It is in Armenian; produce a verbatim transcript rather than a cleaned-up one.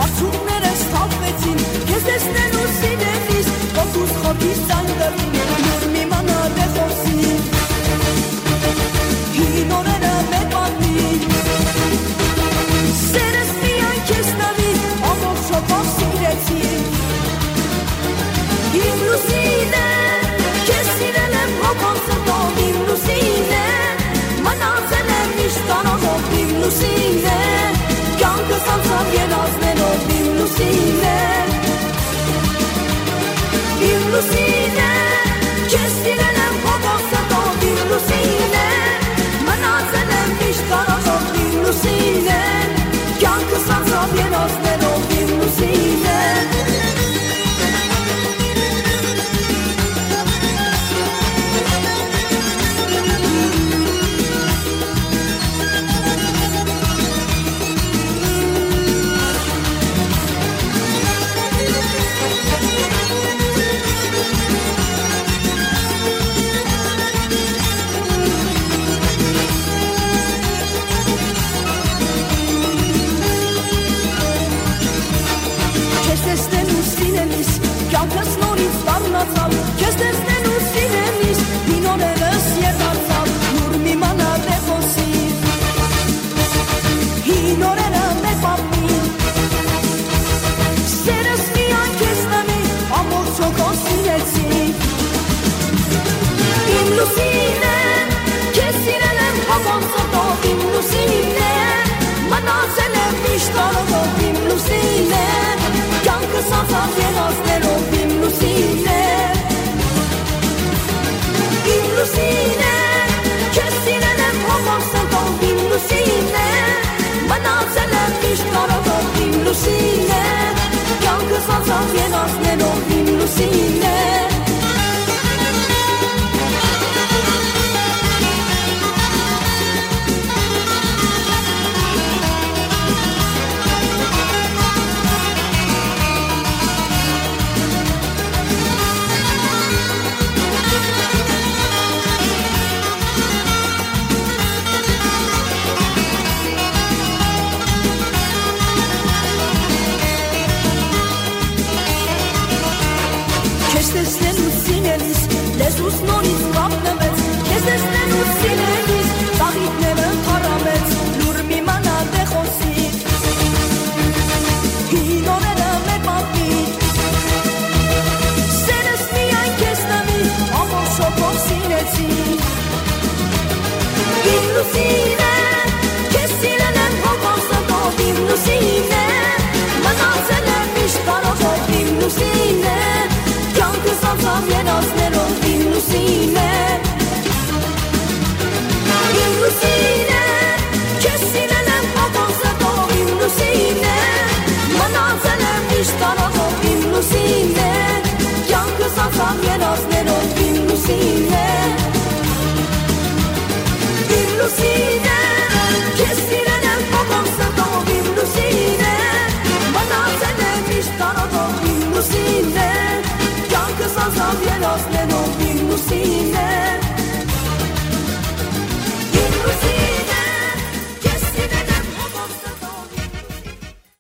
արցունքներս թափվեցին, քեզ տեսնելու սիրելիս, ոգուս խորքիս ձայն դրին, նոր մի մանար է խոսին, հին օրերը մեր պատմին, սերս միայն քեզ տվին, ամոք շոպով սիրեցին, իմ լուսին է, քեզ սիրել եմ հոգով սրտով, իմ լուսին է, մնացել եմ միշտ կանոնով, իմ լուսին է, կյանքս անցավ երազներով, իմ լուսին է, իմ լուսին է, քեզ սիրել եմ հոգով սրտով, իմ լուսին է, մնացել եմ միշտ կանոնով, իմ լուսին է, կյանքս անցավ երազներով, իմ լուսին է, կյանքս նորից դառնացավ, քեզ տեսնելու սիրելիս, հին օրերս եռացավ, նոր մի մանար է խոսին, հին օրերը մեր պատմին, սերս միայն քեզ տվին, ամոք հոգով սիրեցին, իմ լուսին է, քեզ սիրել եմ հոգով սրտով, իմ լուսին է, մնացել եմ միշտ անողով, իմ լուսին է, կյանքս անցավ երազներով, իմ լուսին է, իմ լուսին է, քեզ սիրել եմ հոգով սրտով, իմ լուսին է, մնացել եմ միշտ կարողով, իմ լուսին է, կյանքս անցավ երազներով, իմ լուսին է, Լեզուս նորից կապնվեց, քեզ տեսնելու սիրելիս, ծաղիկները թարամեց, լուր մի մանար է խոսին, հին օրերը մեր պատմին, սերս միայն քեզ տվին, ամոք շոպով սիրեցին, իմ լուսին է, քեզ սիրել եմ հոգով սրտով, իմ լուսին